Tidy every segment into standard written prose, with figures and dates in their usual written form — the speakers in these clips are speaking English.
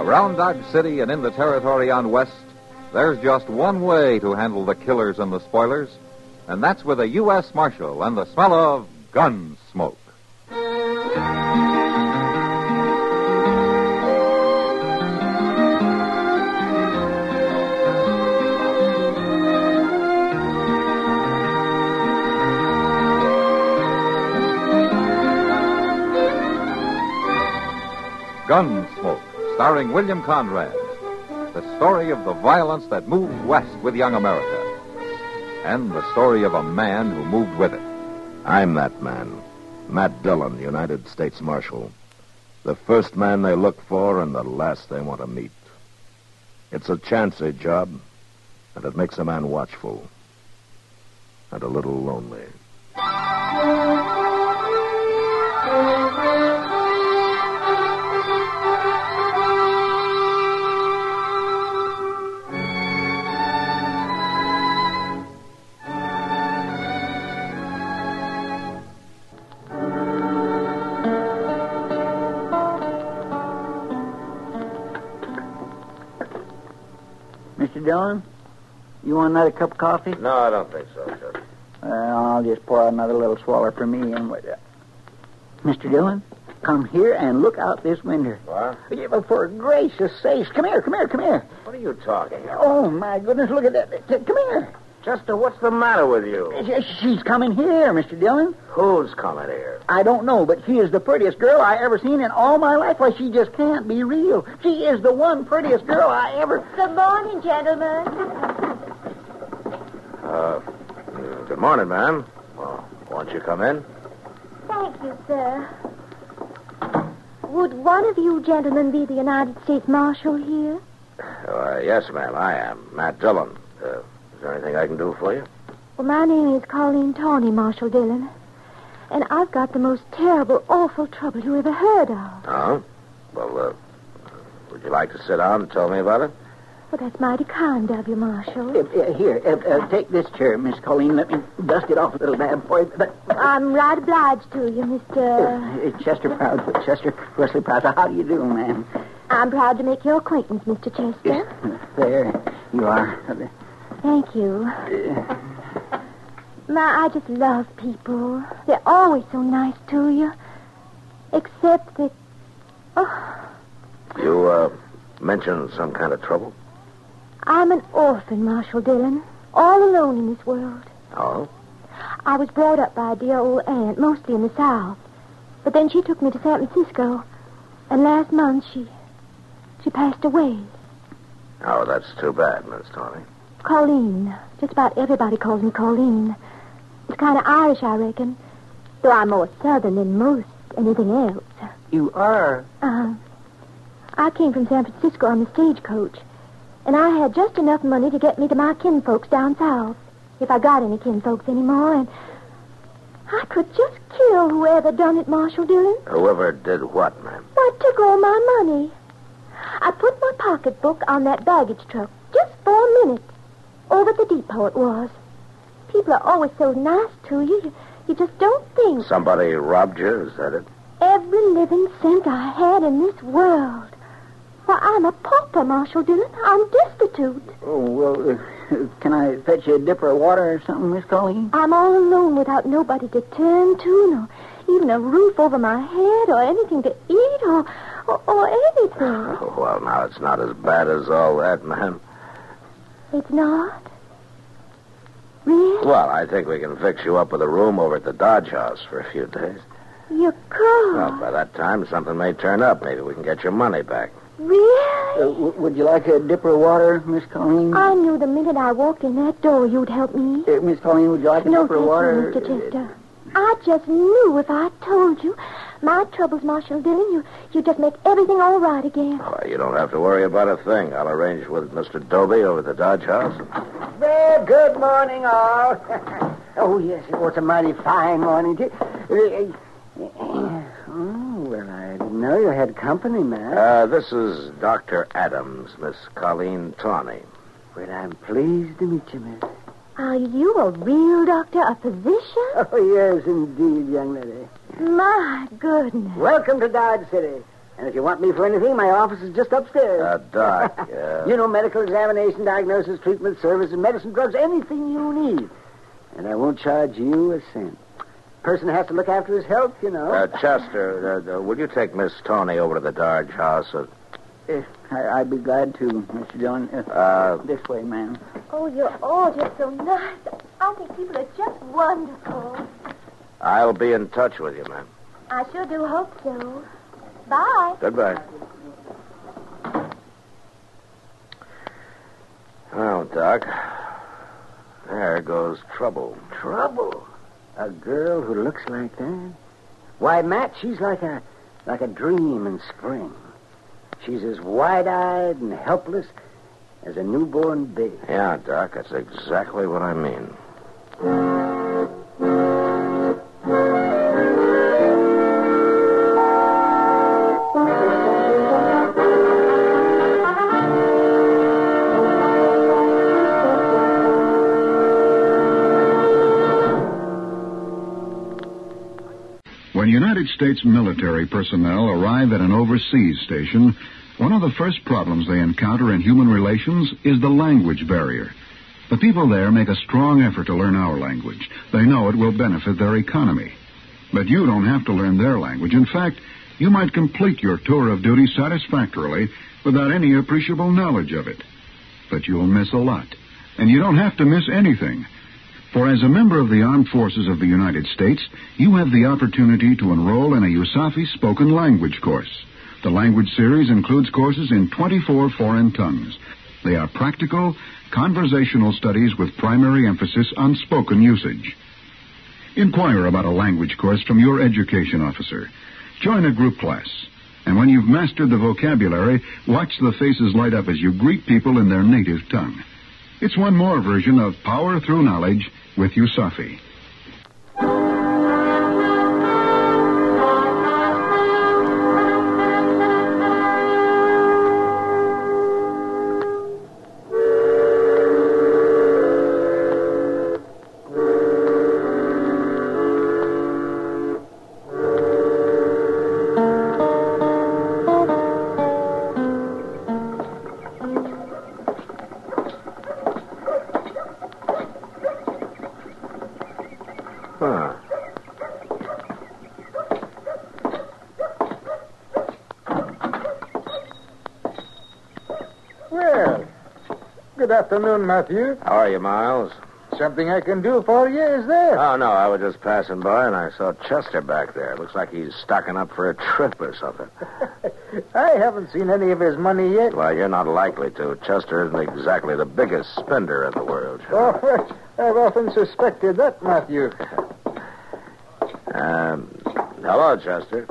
Around Dodge City and in the territory on West, there's just one way to handle the killers and the spoilers, and that's with a U.S. Marshal and the smell of gun smoke. Gunsmoke, starring William Conrad. The story of the violence that moved west with young America. And the story of a man who moved with it. I'm that man. Matt Dillon, United States Marshal. The first man they look for and the last they want to meet. It's a chancy job, and it makes a man watchful. And a little lonely. Mr. Dillon, you want another cup of coffee? No, I don't think so, Chester. I'll just pour out another little swaller for me. And Mr. Dillon, come here and look out this window. What? Yeah, but for gracious sakes, come here. What are you talking about? Oh, my goodness, look at that. Come here. Chester, what's the matter with you? She's coming here, Mr. Dillon. Who's coming here? I don't know, but she is the prettiest girl I ever seen in all my life. Why, she just can't be real. She is the one prettiest girl I ever... Good morning, gentlemen. Good morning, ma'am. Well, won't you come in? Thank you, sir. Would one of you gentlemen be the United States Marshal here? Yes, ma'am, I am. Matt Dillon. Is there anything I can do for you? Well, my name is Colleen Tawney, Marshal Dillon. And I've got the most terrible, awful trouble you ever heard of. Oh? Well, would you like to sit down and tell me about it? Well, that's mighty kind of you, Marshal. Here, take this chair, Miss Colleen. Let me dust it off a little dab for you. I'm right obliged to you, Mr... Chester Wesley Proud. How do you do, ma'am? I'm proud to make your acquaintance, Mr. Chester. There you are. Thank you. I just love people. They're always so nice to you. Except that... Oh, You, mentioned some kind of trouble? I'm an orphan, Marshal Dillon. All alone in this world. Oh? I was brought up by a dear old aunt, mostly in the South. But then she took me to San Francisco. And last month she passed away. Oh, that's too bad, Miss Tawney. Colleen. Just about everybody calls me Colleen. It's kind of Irish, I reckon. Though I'm more Southern than most anything else. You are? I came from San Francisco on the stagecoach. And I had just enough money to get me to my kinfolks down south. If I got any kinfolks anymore. And I could just kill whoever done it, Marshal Dillon. Whoever did what, ma'am? What took all my money? I put my pocketbook on that baggage truck just for a minute. Over at the depot it was. People are always so nice to you. You just don't think. Somebody robbed you, is that it? Every living cent I had in this world. Why, I'm a pauper, Marshal Dillon. I'm destitute. Oh, well, can I fetch you a dipper of water or something, Miss Colleen? I'm all alone without nobody to turn to, no, even a roof over my head or anything to eat or anything. Oh, well, now, it's not as bad as all that, ma'am. It's not? Really? Well, I think we can fix you up with a room over at the Dodge House for a few days. You could? Well, by that time, something may turn up. Maybe we can get your money back. Really? Would you like a dipper of water, Miss Colleen? I knew the minute I walked in that door you'd help me. Miss Colleen, would you like a dipper of water? No, Mr. Chester. I just knew if I told you my troubles, Marshal Dillon, you just make everything all right again. Oh, you don't have to worry about a thing. I'll arrange with Mr. Doby over at the Dodge House. Well, good morning, all. Oh, yes, it was a mighty fine morning, too. Oh, well, I didn't know you had company, man. This is Dr. Adams, Miss Colleen Tawney. Well, I'm pleased to meet you, miss. Are you a real doctor, a physician? Oh, yes, indeed, young lady. My goodness. Welcome to Dodge City. And if you want me for anything, my office is just upstairs. Doc, You know, medical examination, diagnosis, treatment, services, medicine, drugs, anything you need. And I won't charge you a cent. Person has to look after his health, you know. Chester, will you take Miss Tony over to the Darge house? I'd be glad to, Mr. Dillon. This way, ma'am. Oh, you're all just so nice. I think people are just wonderful. I'll be in touch with you, ma'am. I sure do hope so. Bye. Goodbye. Well, Doc, there goes trouble. Trouble? A girl who looks like that? Why, Matt, she's like a dream in spring. She's as wide-eyed and helpless as a newborn baby. Yeah, Doc, that's exactly what I mean. When United States military personnel arrive at an overseas station, one of the first problems they encounter in human relations is the language barrier. The people there make a strong effort to learn our language. They know it will benefit their economy. But you don't have to learn their language. In fact, you might complete your tour of duty satisfactorily without any appreciable knowledge of it. But you'll miss a lot. And you don't have to miss anything. For as a member of the Armed Forces of the United States, you have the opportunity to enroll in a USAFI spoken language course. The language series includes courses in 24 foreign tongues. They are practical, conversational studies with primary emphasis on spoken usage. Inquire about a language course from your education officer. Join a group class. And when you've mastered the vocabulary, watch the faces light up as you greet people in their native tongue. It's one more version of Power Through Knowledge with USAFI. Well, good afternoon, Matthew. How are you, Miles? Something I can do for you, is there? Oh, no, I was just passing by and I saw Chester back there. Looks like he's stocking up for a trip or something. I haven't seen any of his money yet. Well, you're not likely to. Chester isn't exactly the biggest spender in the world. Oh, I've often suspected that, Matthew. Hello, Chester.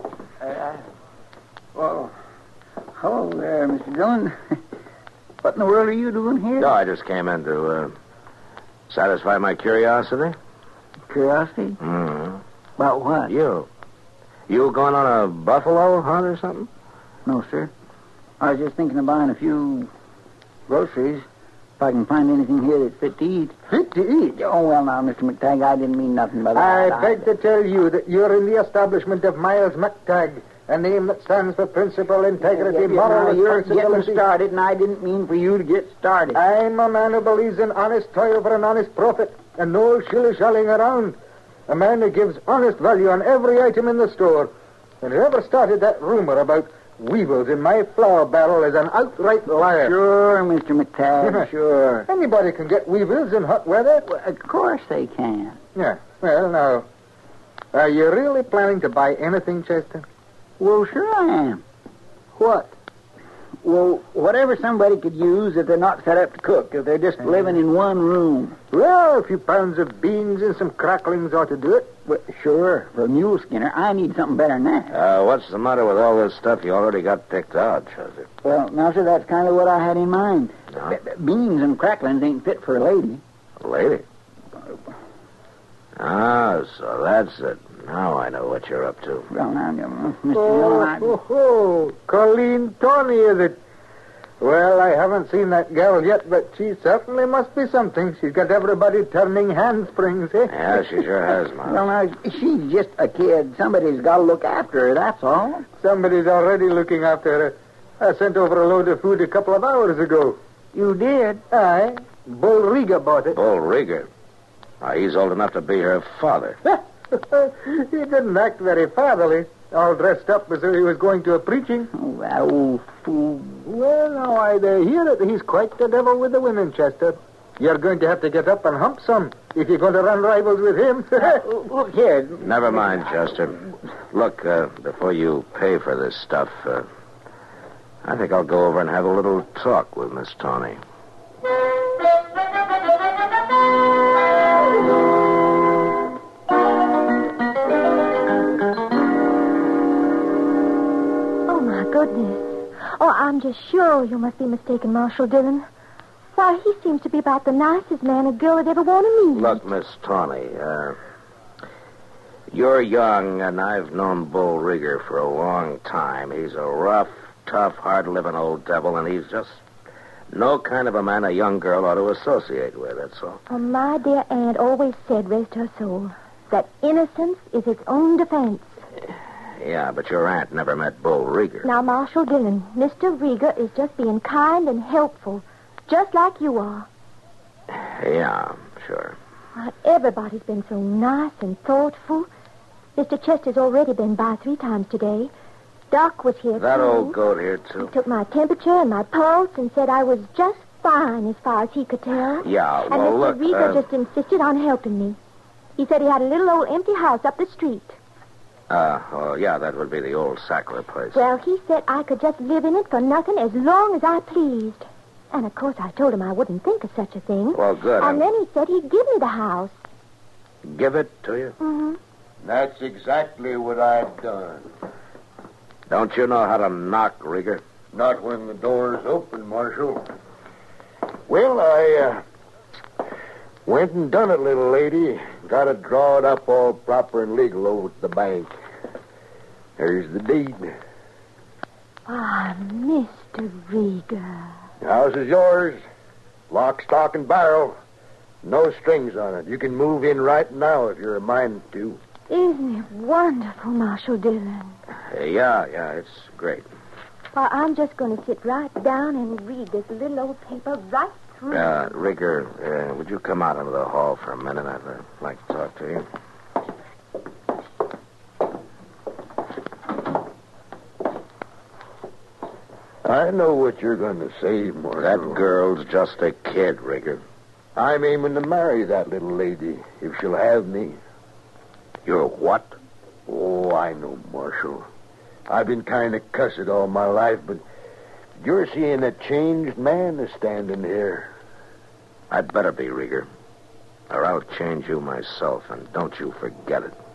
Well, hello there, Mr. Dillon. What in the world are you doing here? No, I just came in to satisfy my curiosity. Curiosity? Mm-hmm. About what? You going on a buffalo hunt or something? No, sir. I was just thinking of buying a few groceries. If I can find anything here that's fit to eat. Fit to eat? Oh, well, now, Mr. McTagg, I didn't mean nothing by that. I beg to tell you that you're in the establishment of Miles McTagg, a name that stands for principle, integrity, moral You're responsibility. getting started, and I didn't mean for you to get started. I'm a man who believes in honest toil for an honest profit and no shilly-shallying around. A man who gives honest value on every item in the store. And whoever started that rumor about weevils in my flour barrel is an outright liar. Sure, Mr. McTagg, sure. Anybody can get weevils in hot weather. Well, of course they can. Yeah. Well, now, are you really planning to buy anything, Chester? Well, sure I am. What? Well, whatever somebody could use if they're not set up to cook, if they're just living in one room. Well, a few pounds of beans and some cracklings ought to do it. Well, sure, for a mule skinner, I need something better than that. What's the matter with all this stuff you already got picked out, Chester? Well, now, sir, that's kind of what I had in mind. No? Beans and cracklings ain't fit for a lady. A lady? Ah, so that's it. Now I know what you're up to. Well, now, Mr. Dillon, Colleen Tony, is it? Well, I haven't seen that gal yet, but she certainly must be something. She's got everybody turning handsprings, eh? Yeah, she sure has, Ma. Well, now, she's just a kid. Somebody's got to look after her, that's all. Somebody's already looking after her. I sent over a load of food a couple of hours ago. You did? Aye. Bull Riga bought it. Bull Rieger. He's old enough to be her father. He didn't act very fatherly. All dressed up as though he was going to a preaching. Oh, that old fool. Well, now I hear it. He's quite the devil with the women, Chester. You're going to have to get up and hump some if you're going to run rivals with him. Look here. Never mind, Chester. Look, before you pay for this stuff, I think I'll go over and have a little talk with Miss Tawny. Oh, my goodness. Oh, I'm just sure you must be mistaken, Marshal Dillon. Why, he seems to be about the nicest man a girl would ever want to meet. Look, Miss Tawny, you're young, and I've known Bull Rieger for a long time. He's a rough, tough, hard-living old devil, and he's just no kind of a man a young girl ought to associate with, that's all. Oh, my dear aunt always said, rest her soul, that innocence is its own defense. Yeah, but your aunt never met Bull Rieger. Now, Marshal Dillon, Mr. Rieger is just being kind and helpful, just like you are. Yeah, sure. Everybody's been so nice and thoughtful. Mr. Chester's already been by 3 times today. Doc was here, That too. old goat here, too? He took my temperature and my pulse and said I was just fine as far as he could tell. Yeah, And well, Mr. look, Rieger just insisted on helping me. He said he had a little old empty house up the street. Oh, yeah, that would be the old Sackler place. Well, he said I could just live in it for nothing as long as I pleased. And, of course, I told him I wouldn't think of such a thing. Well, good. And then he said he'd give me the house. Give it to you? Mm-hmm. That's exactly what I've done. Don't you know how to knock, Rieger? Not when the door's open, Marshal. Well, I went and done it, little lady. Got it drawed up all proper and legal over at the bank. There's the deed. Ah, Mr. Rieger. The house is yours. Lock, stock, and barrel. No strings on it. You can move in right now if you're a mind to. Isn't it wonderful, Marshal Dillon? Yeah, it's great. Well, I'm just going to sit right down and read this little old paper right through. Rieger, would you come out into the hall for a minute? I'd like to talk to you. I know what you're going to say, Marshal. That girl's just a kid, Rieger. I'm aiming to marry that little lady, if she'll have me. You're what? Oh, I know, Marshal. I've been kind of cussed all my life, but you're seeing a changed man is standing here. I'd better be, Rieger. Or I'll change you myself, and don't you forget it.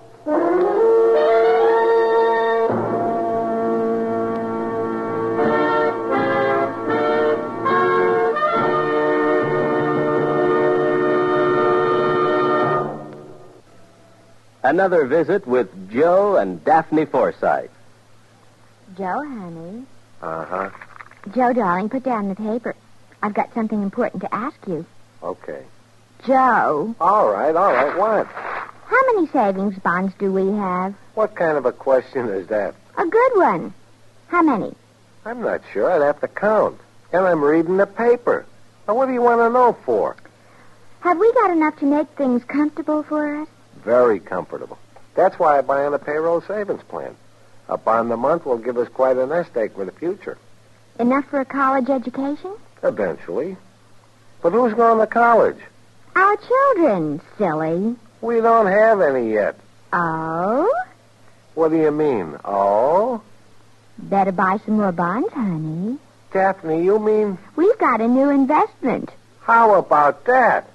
Another visit with Joe and Daphne Forsythe. Joe, honey. Uh-huh. Joe, darling, put down the paper. I've got something important to ask you. Okay. Joe, All right, what? how many savings bonds do we have? What kind of a question is that? A good one. How many? I'm not sure. I'd have to count. And I'm reading the paper. Now, what do you want to know for? Have we got enough to make things comfortable for us? Very comfortable. That's why I buy on a payroll savings plan. A bond a month will give us quite a nest egg for the future. Enough for a college education? Eventually. But who's going to college? Our children, silly. We don't have any yet. Oh? What do you mean? Oh? Better buy some more bonds, honey. Daphne, you mean... We've got a new investment. How about that?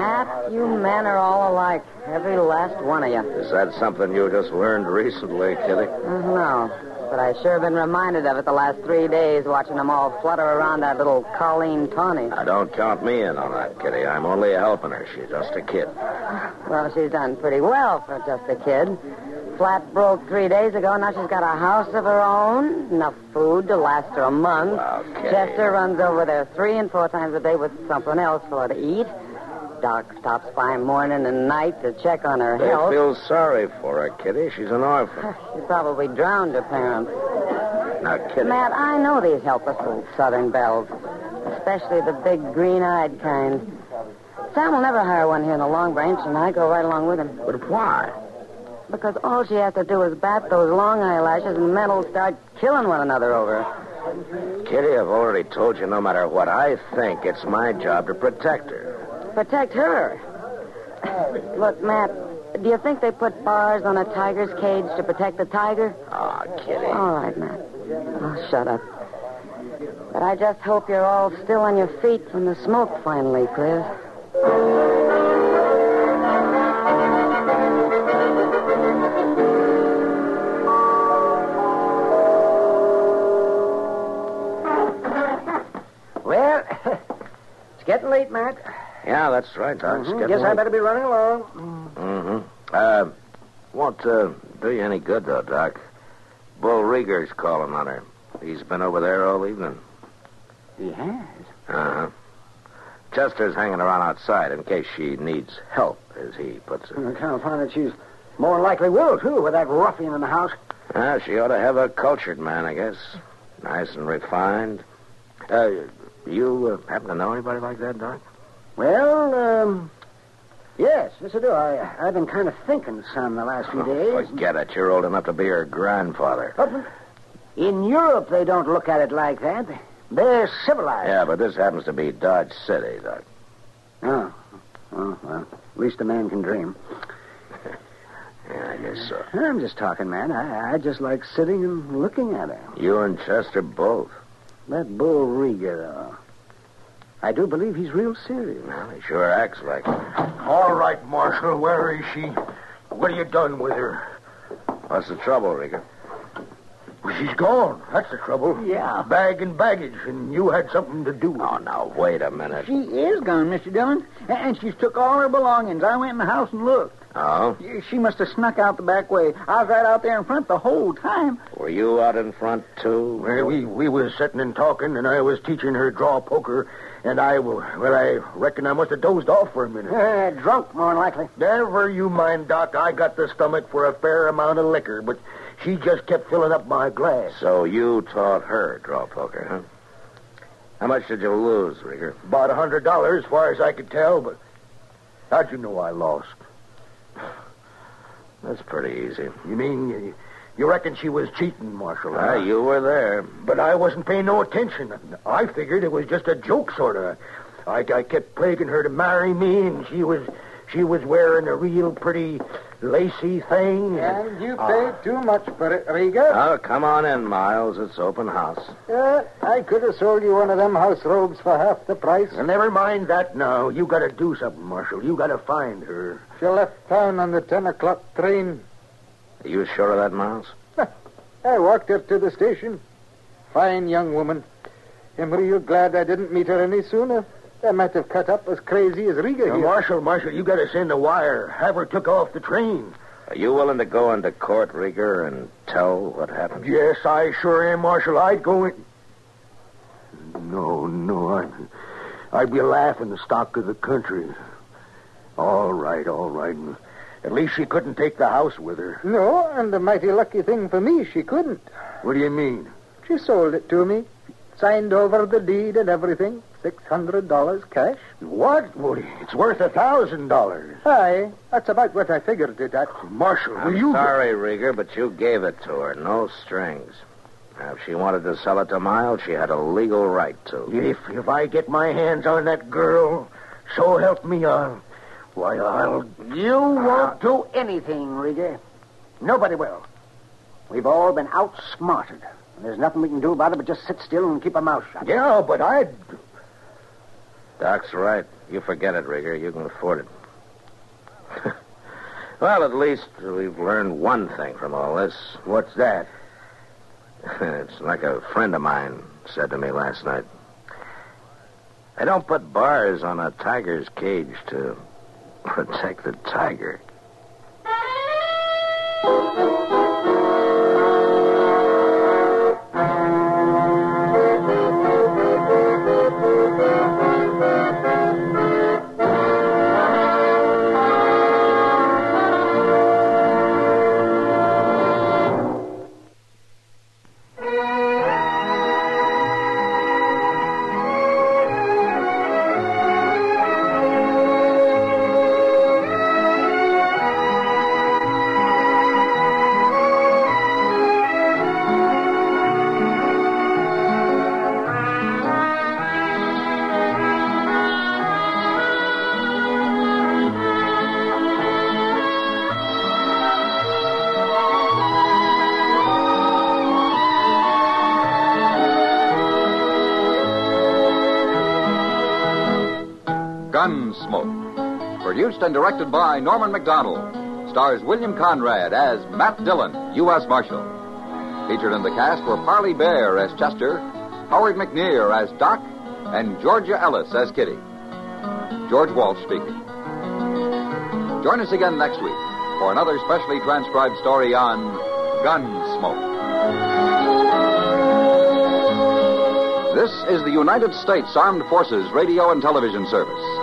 Matt, you men are all alike. Every last one of you. Is that something you just learned recently, Kitty? No, but I sure been reminded of it the last 3 days, watching them all flutter around that little Colleen Tawny. Now, don't count me in on that, Kitty. I'm only helping her. She's just a kid. Well, she's done pretty well for just a kid. Flat broke 3 days ago. Now she's got a house of her own, enough food to last her a month. Well, Kitty. Chester runs over there 3 and 4 times a day with something else for her to eat. Doc stops by morning and night to check on her They health. feel sorry for her, Kitty. She's an orphan. She probably drowned her parents. Now, Kitty. Matt, I know these helpless little southern belles, especially the big green-eyed kind. Sam will never hire one here in the Long Branch, and I go right along with him. But why? Because all she has to do is bat those long eyelashes, and men will start killing one another over her. Kitty, I've already told you no matter what I think, it's my job to protect her. Protect her. Look, Matt, do you think they put bars on a tiger's cage to protect the tiger? Oh, Kitty. All right, Matt. Oh, shut up. But I just hope you're all still on your feet when the smoke finally clears. Well, it's getting late, Matt. Yeah, that's right, Doc. It's getting Guess I late. better be running along. Won't do you any good, though, Doc. Bull Rieger's calling on her. He's been over there all evening. He has? Uh-huh. Chester's hanging around outside in case she needs help, as he puts it. I kind of find that she's more likely will, too, with that ruffian in the house. She ought to have a cultured man, I guess. Nice and refined. You happen to know anybody like that, Doc? Well, yes, I do. I've been kind of thinking some the last few days. Forget it. You're old enough to be her grandfather. In Europe, they don't look at it like that. They're civilized. Yeah, but this happens to be Dodge City, Doc. Oh, well, at least a man can dream. Yeah, I guess so. I'm just talking, man. I just like sitting and looking at her. You and Chester both. That Bull Rieger, though. I do believe he's real serious. Well, he sure acts like it. All right, Marshal. Where is she? What have you done with her? What's the trouble, Rieger? Well, she's gone. That's the trouble. Yeah. Bag and baggage, and you had something to do with Oh, it. now, wait a minute. She is gone, Mr. Dillon. And she's took all her belongings. I went in the house and looked. Oh? She must have snuck out the back way. I was right out there in front the whole time. Were you out in front, too? Well, we was sitting and talking, and I was teaching her draw poker, and I reckon I must have dozed off for a minute. Drunk, more than likely. Never you mind, Doc. I got the stomach for a fair amount of liquor, but she just kept filling up my glass. So you taught her draw poker, huh? How much did you lose, Rieger? About $100, as far as I could tell, but how'd you know I lost? That's pretty easy. You mean you reckon she was cheating, Marshal? Ah, you were there. But I wasn't paying no attention. I figured it was just a joke, sort of. I kept plaguing her to marry me, and she was wearing a real pretty lacy thing. And you paid too much for it, Rieger. Oh, come on in, Miles. It's open house. I could have sold you one of them house robes for half the price. Well, never mind that now. You got to do something, Marshal. You got to find her. She left town on the 10 o'clock train. Are you sure of that, Miles? I walked her to the station. Fine young woman. I'm real glad I didn't meet her any sooner. I might have cut up as crazy as Rieger here. Marshal, you got to send a wire. Have her took off the train. Are you willing to go into court, Rieger, and tell what happened? Yes, I sure am, Marshal. I'd go in... No, I'd be laughing the stock of the country. All right. At least she couldn't take the house with her. No, and a mighty lucky thing for me, she couldn't. What do you mean? She sold it to me. Signed over the deed and everything. $600 cash. What? Well, it's worth $1,000. Aye, that's about what I figured it at. Marshal, will I'm you... sorry, Rieger, but you gave it to her. No strings. Now, if she wanted to sell it to Miles, she had a legal right to. If I get my hands on that girl, so help me, I'll... You won't do anything, Rieger. Nobody will. We've all been outsmarted. And there's nothing we can do about it but just sit still and keep our mouth shut. Yeah, but I'd... Doc's right. You forget it, Rigger. You can afford it. Well, at least we've learned one thing from all this. What's that? It's like a friend of mine said to me last night. They don't put bars on a tiger's cage to protect the tiger. Gunsmoke. Produced and directed by Norman McDonald. Stars William Conrad as Matt Dillon, U.S. Marshal. Featured in the cast were Parley Bear as Chester, Howard McNear as Doc, and Georgia Ellis as Kitty. George Walsh speaking. Join us again next week for another specially transcribed story on Gunsmoke. This is the United States Armed Forces Radio and Television Service.